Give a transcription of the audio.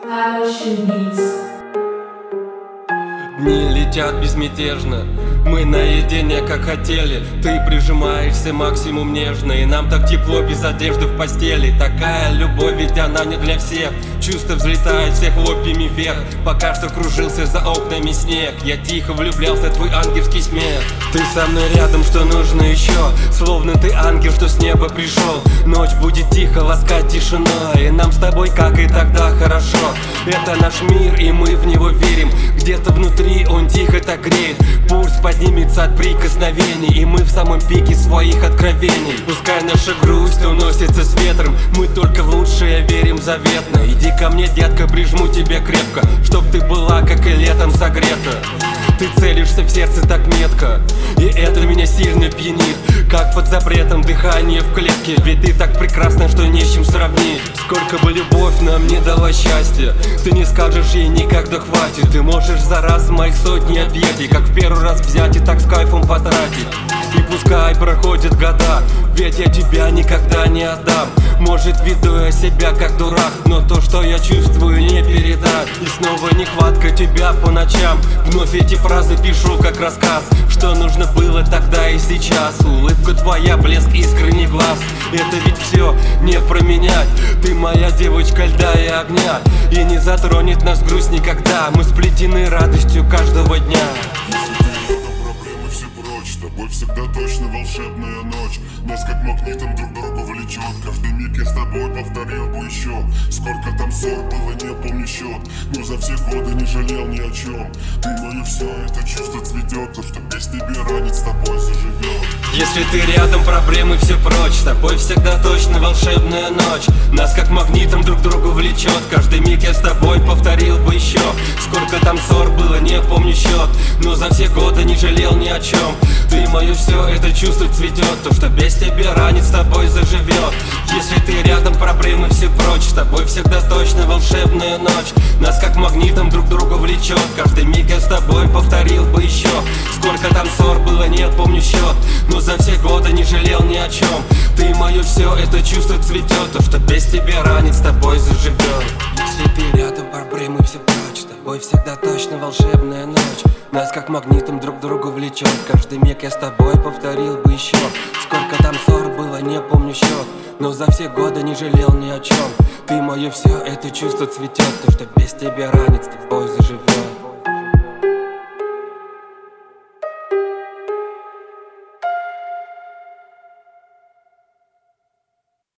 Emotion Beats. Дни летят безмятежно, мы наедине как хотели. Ты прижимаешься максимум нежно, и нам так тепло без одежды в постели. Такая любовь, ведь она не для всех. Чувства взлетают всех хлопьями вверх. Пока что кружился за окнами снег, я тихо влюблялся в твой ангельский смех. Ты со мной рядом, что нужно еще? Словно ты ангел, что с неба пришел. Ночь будет тихо ласкать тишина, и нам с тобой, как и тогда, хорошо. Это наш мир, и мы в него верим. Где-то внутри он тихо так греет. Пульс поднимется от прикосновений, и мы в самом пике своих откровений. Пускай наша грусть уносится с ветром, мы только в лучшее верим заветно. Иди ко мне, детка, прижму тебя крепко, чтоб ты была, как и летом, согрета. Ты целишься в сердце так метко, и это меня сильно пьянит. Как под запретом дыхание в клетке, ведь ты так прекрасна, что не с чем сравнить. Сколько бы любовь нам не дала счастья, ты не скажешь ей никогда хватит. Ты можешь за раз моих сотни объятий, как в первый раз взять и так с кайфом потратить. И пускай проходят года, ведь я тебя никогда не отдам. Может, веду я себя как дурак, но то, что я чувствую, не передать. И снова нехватка тебя по ночам. Вновь эти фразы пишу как рассказ, что нужно было тогда и сейчас. Улыбка твоя, блеск искренний глаз, это ведь все не променять. Ты моя девочка льда и огня, и не затронет нас грусть никогда. Мы сплетены радостью каждого дня. С тобой всегда точно волшебная ночь. Нас как магнитом друг к другу влечет. Каждый миг я с тобой повторил бы еще. Сколько там ссор было, не помню счет, но за все годы не жалел ни о чем. Ты мое все, это чувство цветет. То, что без тебя ранит, с тобой заживет. Если ты рядом, проблемы все прочь. С тобой всегда точно волшебная ночь. Нас как магнитом друг к другу влечет. Каждый миг я с тобой повторил бы еще. Сколько там ссор было, не помню счет, но за все годы не жалел ни о чем. Ты мое все, это чувство цветет. То, что без тебя ранит, с тобой заживет. Если ты рядом, проблемы все прочь. С тобой всегда точно волшебная ночь. Нас как магнитом друг к другу влечет. Каждый миг я с тобой повторил бы еще. Сколько там ссор было, не помню счет, но за все годы не жалел ни о чем. Ты мое все, это чувство цветет. То, что без тебя ранит, с тобой заживет. Если ты рядом, проблемы все прочь. С тобой всегда точно волшебная ночь. Нас как магнитом друг к другу влечет. Каждый миг я с тобой повторил бы еще. Сколько там ссор было, не помню счет, но за все годы не жалел ни о чем. Ты мое все, это чувство цветет. То, что без тебя ранит, с тобой заживет.